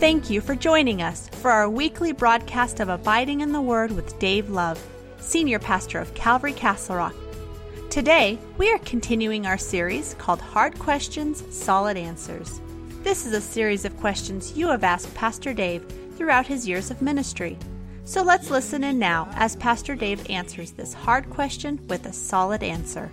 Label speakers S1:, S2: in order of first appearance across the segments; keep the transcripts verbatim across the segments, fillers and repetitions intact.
S1: Thank you for joining us for our weekly broadcast of Abiding in the Word with Dave Love, Senior Pastor of Calvary Castle Rock. Today, we are continuing our series called Hard Questions, Solid Answers. This is a series of questions you have asked Pastor Dave throughout his years of ministry. So let's listen in now as Pastor Dave answers this hard question with a solid answer.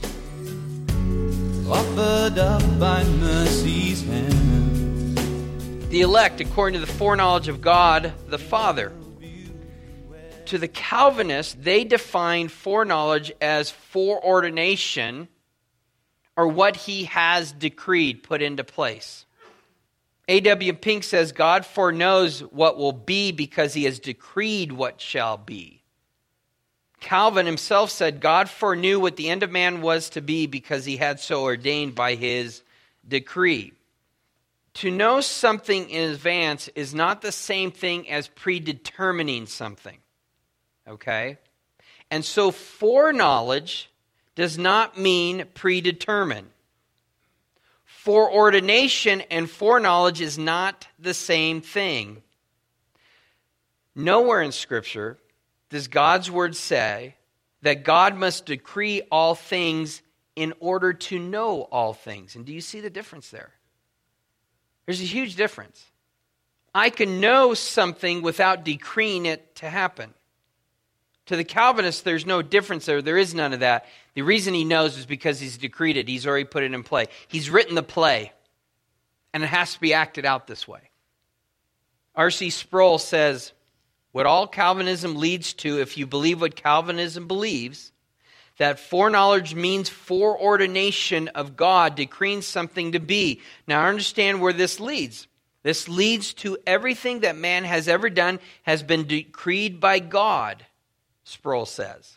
S2: Offered up by mercy's hand.
S3: The elect, according to the foreknowledge of God the Father. To the Calvinists, they define foreknowledge as foreordination, or what he has decreed, put into place. A W Pink says God foreknows what will be because he has decreed what shall be. Calvin himself said God foreknew what the end of man was to be because he had so ordained by his decree. To know something in advance is not the same thing as predetermining something. Okay? And so foreknowledge does not mean predetermine. Foreordination and foreknowledge is not the same thing. Nowhere in Scripture does God's word say that God must decree all things in order to know all things. And do you see the difference there? There's a huge difference. I can know something without decreeing it to happen. To the Calvinists, there's no difference there. There is none of that. The reason he knows is because he's decreed it. He's already put it in play. He's written the play, and it has to be acted out this way. R C Sproul says, what all Calvinism leads to, if you believe what Calvinism believes, that foreknowledge means foreordination of God decreeing something to be. Now, understand where this leads. This leads to everything that man has ever done has been decreed by God, Sproul says.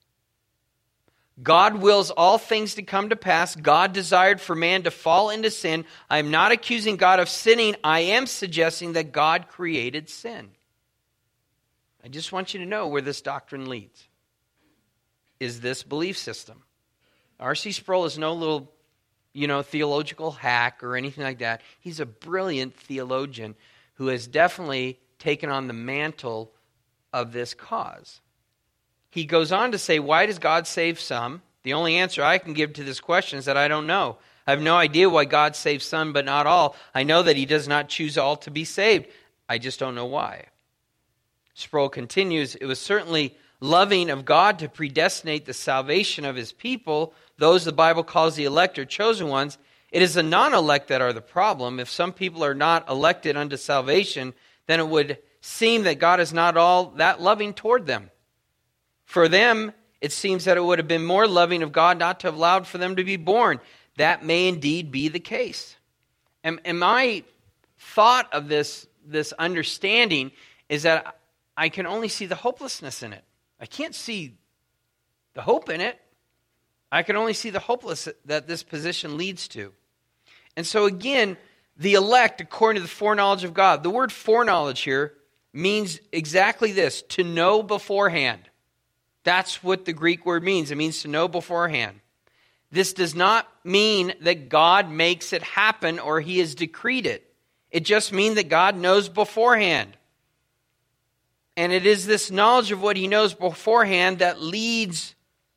S3: God wills all things to come to pass. God desired for man to fall into sin. I am not accusing God of sinning. I am suggesting that God created sin. I just want you to know where this doctrine leads. Is this belief system. R C Sproul is no little, you know, theological hack or anything like that. He's a brilliant theologian who has definitely taken on the mantle of this cause. He goes on to say, why does God save some? The only answer I can give to this question is that I don't know. I have no idea why God saves some but not all. I know that he does not choose all to be saved. I just don't know why. Sproul continues, it was certainly loving of God to predestinate the salvation of his people, those the Bible calls the elect or chosen ones. It is the non-elect that are the problem. If some people are not elected unto salvation, then it would seem that God is not all that loving toward them. For them, it seems that it would have been more loving of God not to have allowed for them to be born. That may indeed be the case. And, and my thought of this, this understanding is that I can only see the hopelessness in it. I can't see the hope in it. I can only see the hopeless that this position leads to. And so again, the elect, according to the foreknowledge of God. The word foreknowledge here means exactly this, to know beforehand. That's what the Greek word means. It means to know beforehand. This does not mean that God makes it happen or he has decreed it. It just means that God knows beforehand. And it is this knowledge of what he knows beforehand that leads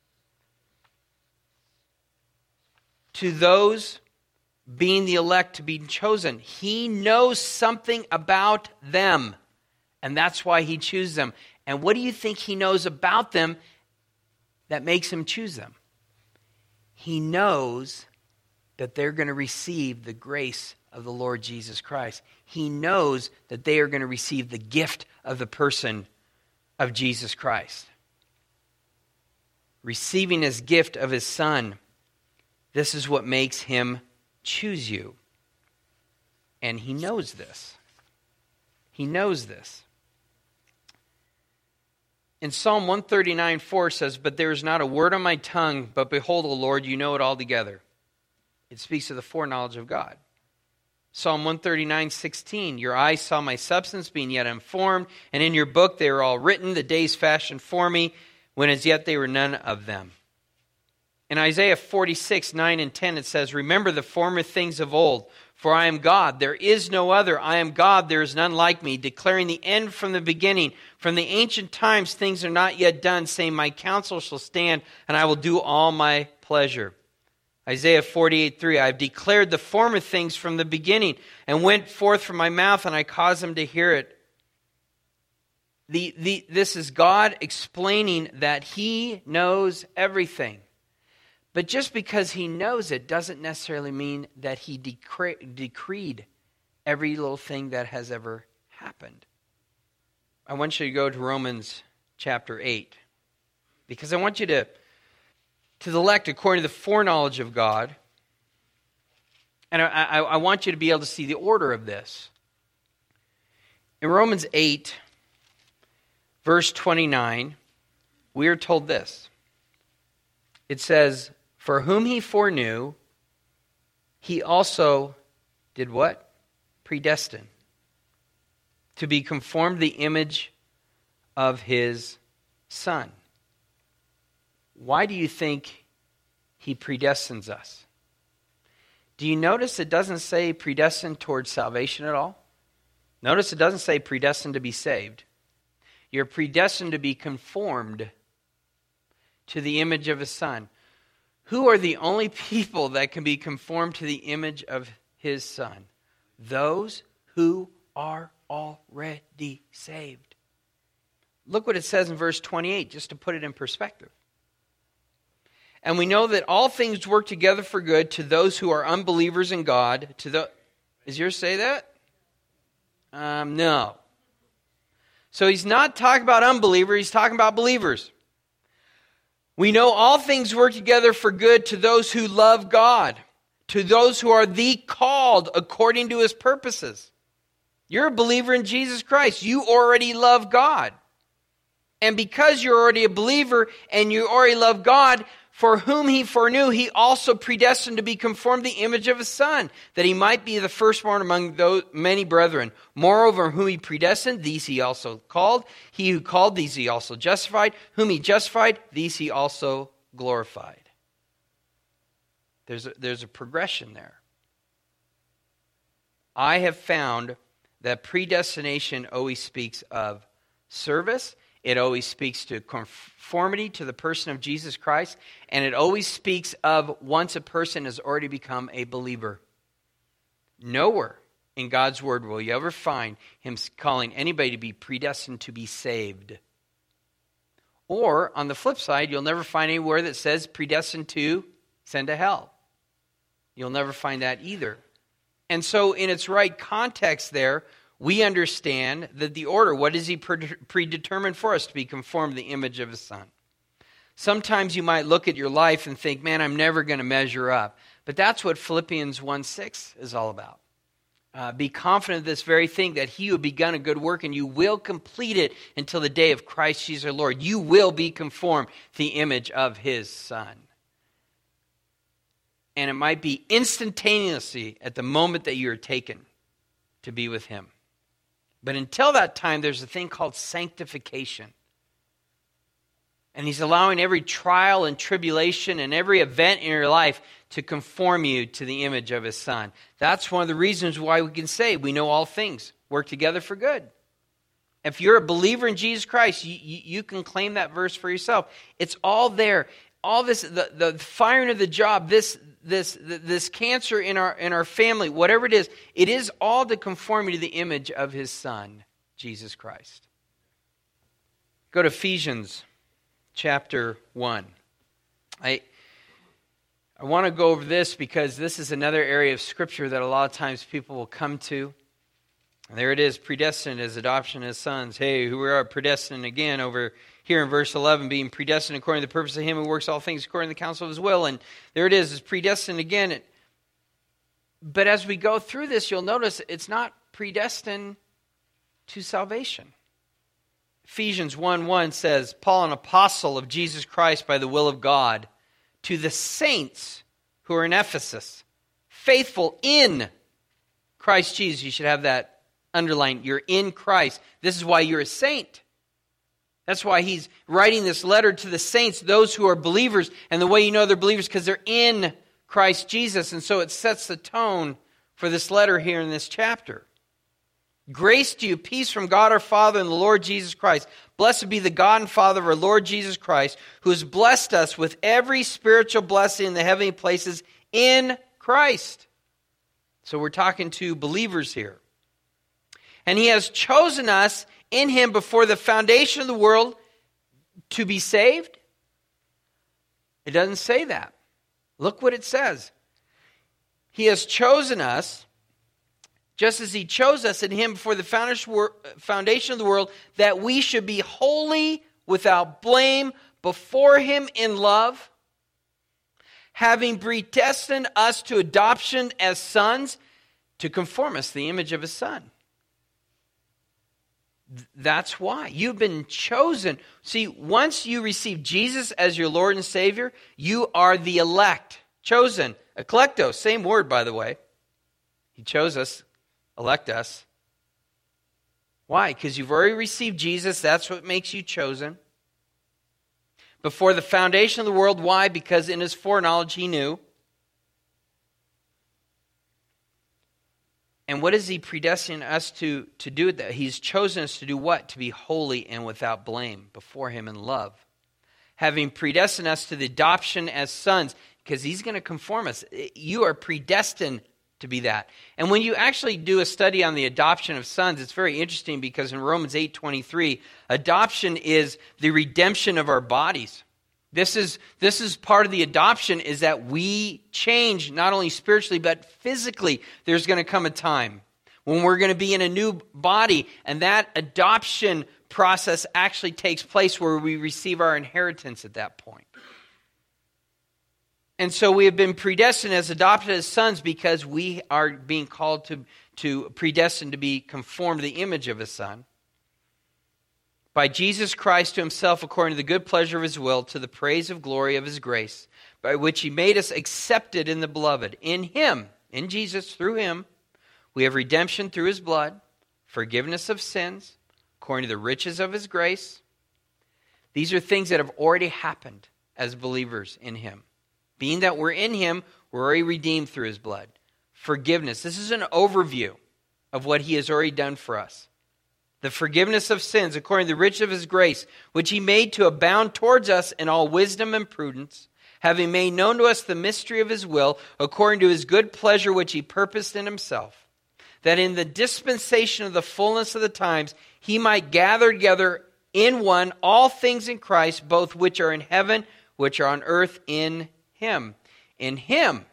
S3: to those being the elect to be chosen. He knows something about them, and that's why he chooses them. And what do you think he knows about them that makes him choose them? He knows that they're going to receive the grace of the Lord Jesus Christ. He knows that they are going to receive the gift of the person of Jesus Christ. Receiving his gift of his Son, this is what makes him choose you. And he knows this. He knows this. In Psalm one thirty-nine four says, but there is not a word on my tongue, but behold, O Lord, you know it altogether. It speaks of the foreknowledge of God. Psalm one thirty-nine sixteen, your eyes saw my substance being yet unformed, and in your book they were all written, the days fashioned for me, when as yet they were none of them. In Isaiah forty-six nine and ten it says, remember the former things of old, For I am God, there is no other. I am God, there is none like me, declaring the end from the beginning. From the ancient times things are not yet done, saying, my counsel shall stand, and I will do all my pleasure. Isaiah forty-eight three, I have declared the former things from the beginning, and went forth from my mouth, and I caused them to hear it. The, the, this is God explaining that He knows everything. But just because He knows it doesn't necessarily mean that He decre- decreed every little thing that has ever happened. I want you to go to Romans chapter eight, because I want you to, to the elect according to the foreknowledge of God, and I, I, I want you to be able to see the order of this. In Romans eight, verse twenty-nine, we are told this. It says, for whom He foreknew, He also did what? Predestined. To be conformed to the image of His Son. Why do you think He predestines us? Do you notice it doesn't say predestined towards salvation at all? Notice it doesn't say predestined to be saved. You're predestined to be conformed to the image of His Son. Who are the only people that can be conformed to the image of His Son? Those who are already saved. Look what it says in verse twenty-eight, just to put it in perspective. And we know that all things work together for good to those who are unbelievers in God. To the, is yours say that? Um, no. So he's not talking about unbelievers, he's talking about believers. We know all things work together for good to those who love God, to those who are the called according to His purposes. You're a believer in Jesus Christ. You already love God. And because you're already a believer and you already love God, for whom He foreknew, He also predestined to be conformed to the image of His Son, that He might be the firstborn among those many brethren. Moreover, whom He predestined, these He also called. He who called, these He also justified. Whom He justified, these He also glorified. There's a, there's a progression there. I have found that predestination always speaks of service. It always speaks to conformity to the person of Jesus Christ. And it always speaks of once a person has already become a believer. Nowhere in God's Word will you ever find Him calling anybody to be predestined to be saved. Or, on the flip side, you'll never find anywhere that says predestined to send to hell. You'll never find that either. And so, in its right context there, we understand that the order, what is He predetermined for us? To be conformed to the image of His Son. Sometimes you might look at your life and think, man, I'm never going to measure up. But that's what Philippians one six is all about. Uh, be confident of this very thing, that He who begun a good work and you will complete it until the day of Christ Jesus our Lord. You will be conformed to the image of His Son. And it might be instantaneously at the moment that you are taken to be with Him. But until that time, there's a thing called sanctification. And He's allowing every trial and tribulation and every event in your life to conform you to the image of His Son. That's one of the reasons why we can say we know all things work together for good. If you're a believer in Jesus Christ, you, you, you can claim that verse for yourself. It's all there. All this, the, the firing of the job, this this this cancer in our in our family, whatever it is, it is all to conform you to the image of His Son, Jesus Christ. Go to Ephesians chapter one. I I want to go over this because this is another area of Scripture that a lot of times people will come to. And there it is, predestined as adoption as sons. Hey, who we are predestined again over here in verse eleven, being predestined according to the purpose of Him who works all things according to the counsel of His will. And there it is, it's predestined again. But as we go through this, you'll notice it's not predestined to salvation. Ephesians one one says, Paul, an apostle of Jesus Christ by the will of God, to the saints who are in Ephesus, faithful in Christ Jesus. You should have that underlined. You're in Christ. This is why you're a saint. That's why he's writing this letter to the saints, those who are believers. And the way you know they're believers because they're in Christ Jesus. And so it sets the tone for this letter here in this chapter. Grace to you, peace from God our Father and the Lord Jesus Christ. Blessed be the God and Father of our Lord Jesus Christ, who has blessed us with every spiritual blessing in the heavenly places in Christ. So we're talking to believers here. And he has chosen us in him before the foundation of the world to be saved? It doesn't say that. Look what it says. He has chosen us, just as he chose us in him before the foundation of the world, that we should be holy, without blame, before him in love, having predestined us to adoption as sons, to conform us to the image of his Son. That's why. You've been chosen. See, once you receive Jesus as your Lord and Savior, you are the elect. Chosen. Eklektos, same word, by the way. He chose us, elect us. Why? Because you've already received Jesus. That's what makes you chosen. Before the foundation of the world. Why? Because in his foreknowledge he knew. And what is he predestining us to, to do? That he's chosen us to do what? To be holy and without blame before him in love. Having predestined us to the adoption as sons, because he's going to conform us. You are predestined to be that. And when you actually do a study on the adoption of sons, it's very interesting because in Romans eight twenty-three, adoption is the redemption of our bodies. This is, this is part of the adoption, is that we change not only spiritually but physically. There's going to come a time when we're going to be in a new body, and that adoption process actually takes place where we receive our inheritance at that point. And so we have been predestined as adopted as sons because we are being called to, to predestined to be conformed to the image of his Son. By Jesus Christ to himself, according to the good pleasure of his will, to the praise of glory of his grace, by which he made us accepted in the beloved. In him, in Jesus, through him, we have redemption through his blood, forgiveness of sins, according to the riches of his grace. These are things that have already happened as believers in him. Being that we're in him, we're already redeemed through his blood. Forgiveness. This is an overview of what he has already done for us. The forgiveness of sins, according to the riches of his grace, which he made to abound towards us in all wisdom and prudence, having made known to us the mystery of his will, according to his good pleasure which he purposed in himself, that in the dispensation of the fullness of the times he might gather together in one all things in Christ, both which are in heaven, which are on earth in him. In him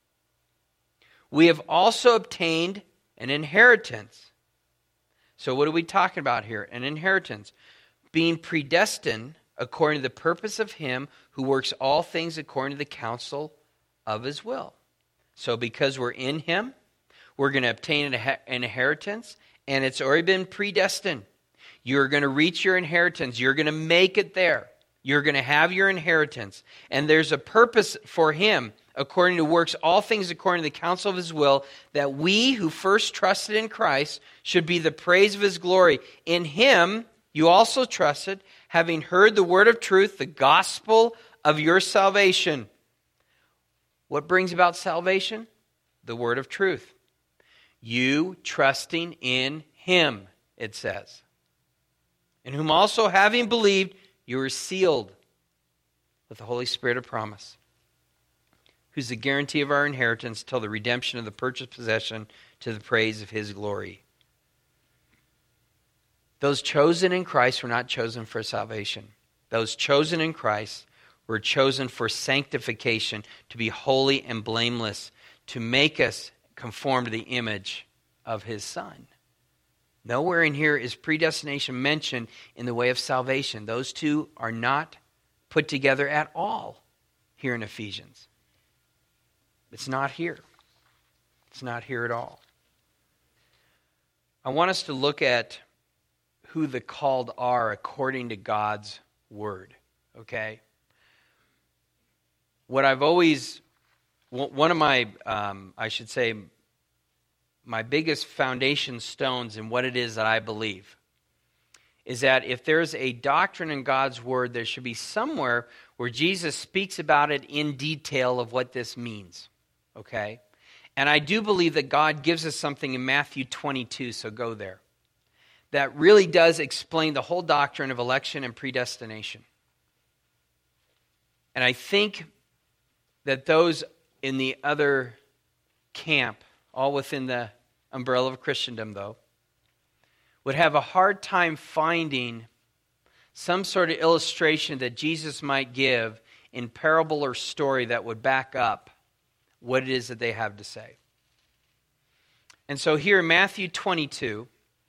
S3: we have also obtained an inheritance. So what are we talking about here? An inheritance. Being predestined according to the purpose of him who works all things according to the counsel of his will. So because we're in him, we're going to obtain an inheritance, and it's already been predestined. You're going to reach your inheritance. You're going to make it there. You're going to have your inheritance. And there's a purpose for him, according to works all things according to the counsel of his will, that we who first trusted in Christ should be the praise of his glory. In him you also trusted, having heard the word of truth, the gospel of your salvation. What brings about salvation? The word of truth. You trusting in him, it says. In whom also having believed, you were sealed with the Holy Spirit of promise, who's the guarantee of our inheritance till the redemption of the purchased possession to the praise of his glory. Those chosen in Christ were not chosen for salvation. Those chosen in Christ were chosen for sanctification, to be holy and blameless, to make us conform to the image of his Son. Nowhere in here is predestination mentioned in the way of salvation. Those two are not put together at all here in Ephesians. It's not here. It's not here at all. I want us to look at who the called are according to God's word. Okay? What I've always, one of my, um, I should say, my biggest foundation stones in what it is that I believe is that if there's a doctrine in God's word, there should be somewhere where Jesus speaks about it in detail of what this means. Okay? And I do believe that God gives us something in Matthew twenty-two, so go there, that really does explain the whole doctrine of election and predestination. And I think that those in the other camp, all within the umbrella of Christendom though, would have a hard time finding some sort of illustration that Jesus might give in parable or story that would back up what it is that they have to say. And so here in Matthew twenty-two,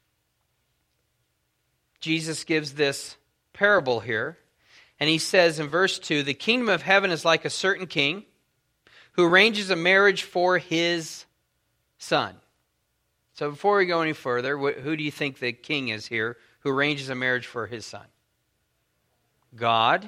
S3: Jesus gives this parable here, and he says in verse two, the kingdom of heaven is like a certain king who arranges a marriage for his son. So before we go any further, who do you think the king is here who arranges a marriage for his son? God.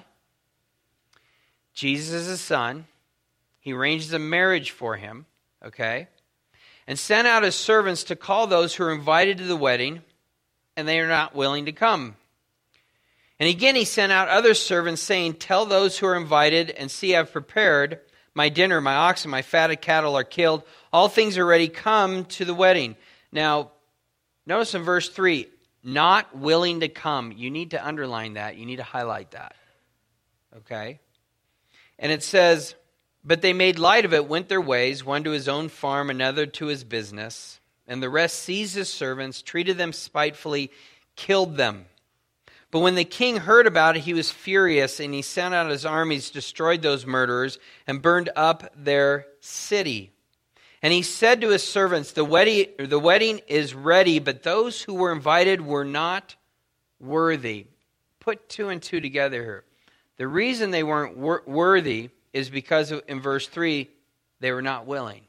S3: Jesus is his son. He arranges a marriage for him, okay? And sent out his servants to call those who are invited to the wedding, and they are not willing to come. And again he sent out other servants, saying, tell those who are invited, and see, I've prepared my dinner, my oxen, my fatted cattle are killed. All things are ready. Come to the wedding. Now, notice in verse three, not willing to come. You need to underline that. You need to highlight that. Okay? And it says, but they made light of it, went their ways, one to his own farm, another to his business. And the rest seized his servants, treated them spitefully, killed them. But when the king heard about it, he was furious, and he sent out his armies, destroyed those murderers, and burned up their city. And he said to his servants, the wedding, the wedding is ready, but those who were invited were not worthy. Put two and two together here. The reason they weren't wor- worthy is because of, in verse three, they were not willing.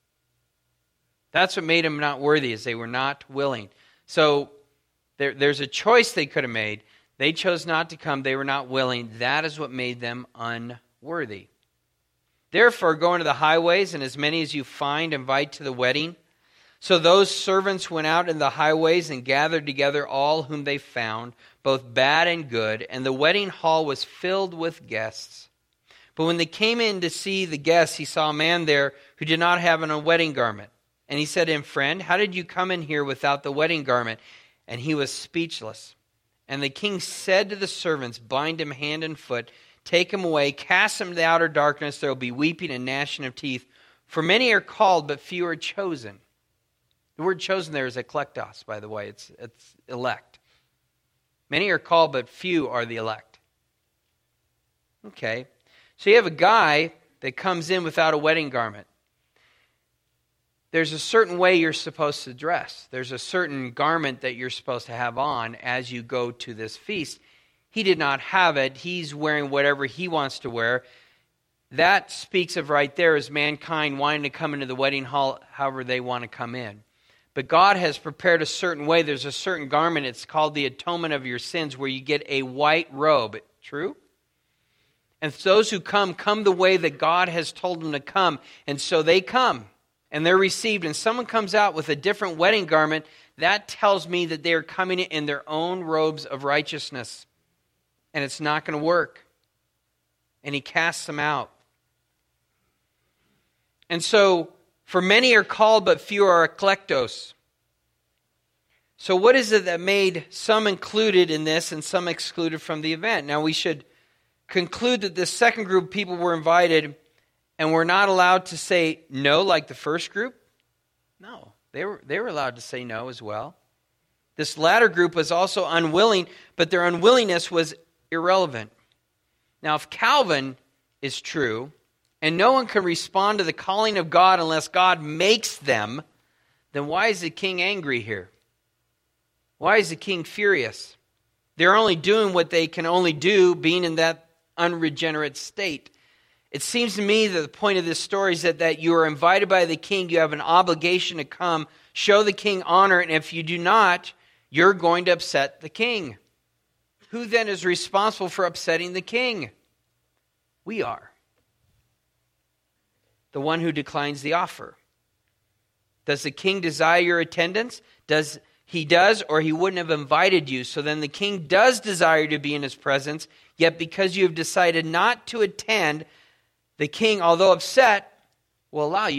S3: That's what made them not worthy, is they were not willing. So there, there's a choice they could have made. They chose not to come. They were not willing. That is what made them unworthy. Therefore, go into the highways, and as many as you find, invite to the wedding. So those servants went out in the highways and gathered together all whom they found, both bad and good, and the wedding hall was filled with guests. But when they came in to see the guests, he saw a man there who did not have on a wedding garment. And he said to him, friend, how did you come in here without the wedding garment? And he was speechless. And the king said to the servants, bind him hand and foot, take him away, cast him to the outer darkness. There will be weeping and gnashing of teeth. For many are called, but few are chosen. The word chosen there is eklektos, by the way. It's, it's elect. Many are called, but few are the elect. Okay. So you have a guy that comes in without a wedding garment. There's a certain way you're supposed to dress. There's a certain garment that you're supposed to have on as you go to this feast. He did not have it. He's wearing whatever he wants to wear. That speaks of right there is mankind wanting to come into the wedding hall however they want to come in. But God has prepared a certain way. There's a certain garment. It's called the atonement of your sins, where you get a white robe. True? And those who come, come the way that God has told them to come. And so they come. And they're received, and someone comes out with a different wedding garment, that tells me that they are coming in their own robes of righteousness. And it's not going to work. And he casts them out. And so, for many are called, but few are eklektos. So what is it that made some included in this and some excluded from the event? Now we should conclude that this second group of people were invited and were not allowed to say no like the first group? No, they were, they were allowed to say no as well. This latter group was also unwilling, but their unwillingness was irrelevant. Now, if Calvin is true, and no one can respond to the calling of God unless God makes them, then why is the king angry here? Why is the king furious? They're only doing what they can only do, being in that unregenerate state. It seems to me that the point of this story is that, that you are invited by the king. You have an obligation to come, show the king honor, and if you do not, you're going to upset the king. Who then is responsible for upsetting the king? We are. The one who declines the offer. Does the king desire your attendance? Does he does, or he wouldn't have invited you. So then the king does desire to be in his presence, yet because you have decided not to attend, the king, although upset, will allow you to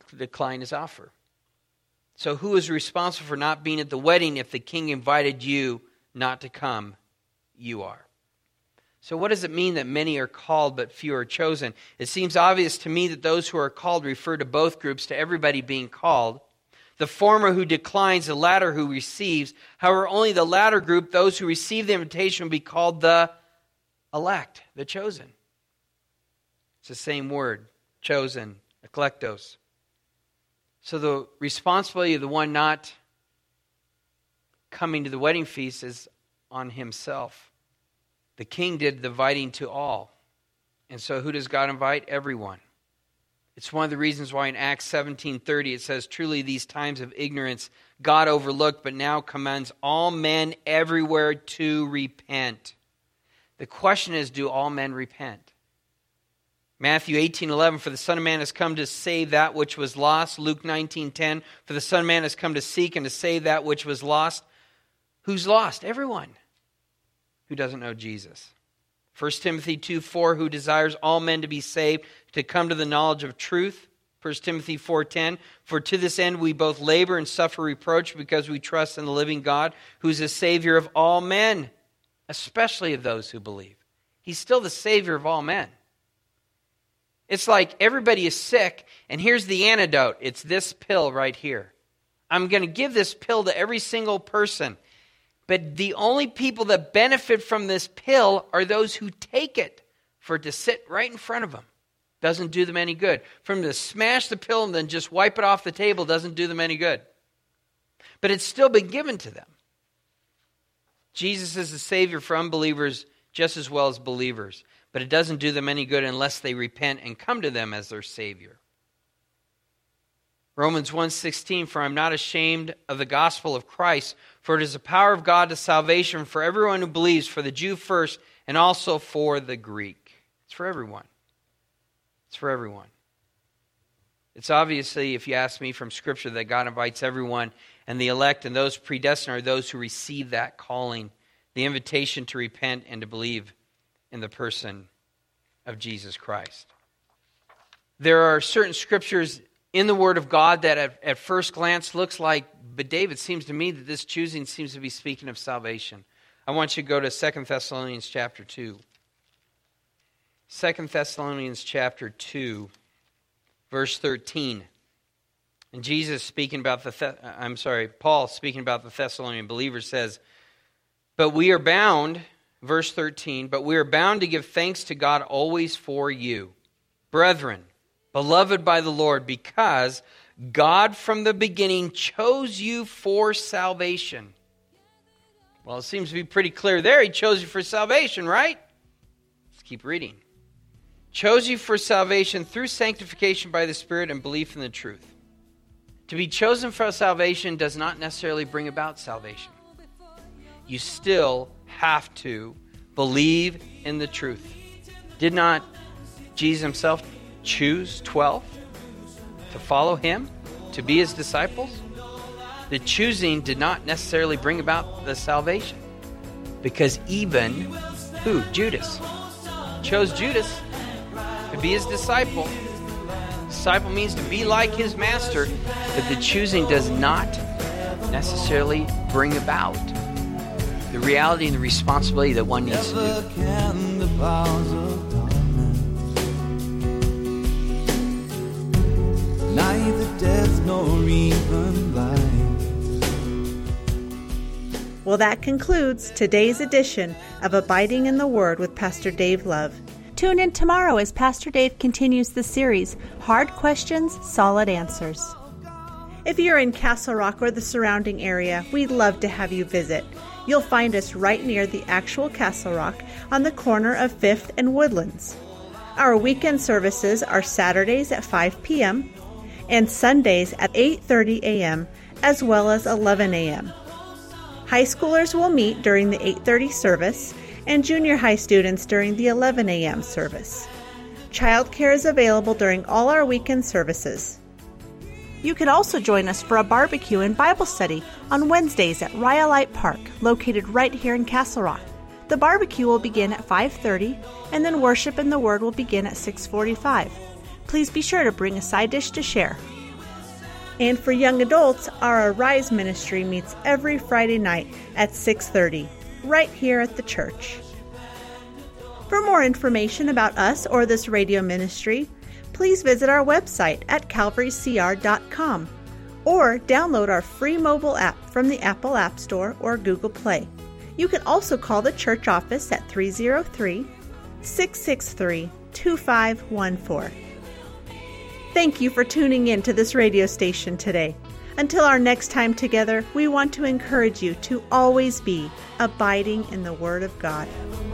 S3: decline his offer. So who is responsible for not being at the wedding if the king invited you not to come? You are. So what does it mean that many are called but few are chosen? It seems obvious to me that those who are called refer to both groups, to everybody being called. The former who declines, the latter who receives. However, only the latter group, those who receive the invitation, will be called the elect, the chosen. It's the same word, chosen, eklektos. So the responsibility of the one not coming to the wedding feast is on himself. The king did the inviting to all. And so who does God invite? Everyone. It's one of the reasons why in Acts seventeen thirty it says, truly these times of ignorance God overlooked, but now commands all men everywhere to repent. The question is, do all men repent? Matthew eighteen eleven, for the Son of Man has come to save that which was lost. Luke nineteen ten, for the Son of Man has come to seek and to save that which was lost. Who's lost? Everyone who doesn't know Jesus. First Timothy two four, who desires all men to be saved, to come to the knowledge of truth. First Timothy four ten, for to this end we both labor and suffer reproach because we trust in the living God, who is the Savior of all men, especially of those who believe. He's still the Savior of all men. It's like everybody is sick, and here's the antidote. It's this pill right here. I'm going to give this pill to every single person. But the only people that benefit from this pill are those who take it, for it to sit right in front of them. Doesn't do them any good. For them to smash the pill and then just wipe it off the table doesn't do them any good. But it's still been given to them. Jesus is the Savior for unbelievers just as well as believers. But it doesn't do them any good unless they repent and come to them as their Savior. Romans one sixteen, for I'm not ashamed of the gospel of Christ, for it is the power of God to salvation for everyone who believes, for the Jew first, and also for the Greek. It's for everyone. It's for everyone. It's obviously, if you ask me, from Scripture that God invites everyone, and the elect and those predestined are those who receive that calling, the invitation to repent and to believe in the person of Jesus Christ. There are certain scriptures in the Word of God that at, at first glance looks like, but David, seems to me that this choosing seems to be speaking of salvation. I want you to go to Second Thessalonians chapter two. Second Thessalonians chapter two, verse thirteen. And Jesus speaking about the, Th- I'm sorry, Paul speaking about the Thessalonian believers says, but we are bound, verse thirteen, but we are bound to give thanks to God always for you, brethren, beloved by the Lord, because God from the beginning chose you for salvation. Well, it seems to be pretty clear there. He chose you for salvation, right? Let's keep reading. Chose you for salvation through sanctification by the Spirit and belief in the truth. To be chosen for salvation does not necessarily bring about salvation. You still have to believe in the truth. Did not Jesus himself choose twelve to follow him, to be his disciples? The choosing did not necessarily bring about the salvation. Because even, who? Judas. Chose Judas to be his disciple. Disciple means to be like his master, but the choosing does not necessarily bring about the reality and the responsibility that one needs to do.
S2: Neither death nor even life.
S1: Well, that concludes today's edition of Abiding in the Word with Pastor Dave Love. Tune in tomorrow as Pastor Dave continues the series, Hard Questions, Solid Answers. If you're in Castle Rock or the surrounding area, we'd love to have you visit. You'll find us right near the actual Castle Rock on the corner of fifth and Woodlands. Our weekend services are Saturdays at five p.m. and Sundays at eight thirty a.m. as well as eleven a.m. High schoolers will meet during the eight thirty service and junior high students during the eleven a.m. service. Childcare is available during all our weekend services. You can also join us for a barbecue and Bible study on Wednesdays at Rhyolite Park, located right here in Castle Rock. The barbecue will begin at five thirty, and then worship and the Word will begin at six forty-five. Please be sure to bring a side dish to share. And for young adults, our Arise ministry meets every Friday night at six thirty, right here at the church. For more information about us or this radio ministry, please visit our website at calvary c r dot com or download our free mobile app from the Apple App Store or Google Play. You can also call the church office at three oh three, six six three, two five one four. Thank you for tuning in to this radio station today. Until our next time together, we want to encourage you to always be abiding in the Word of God.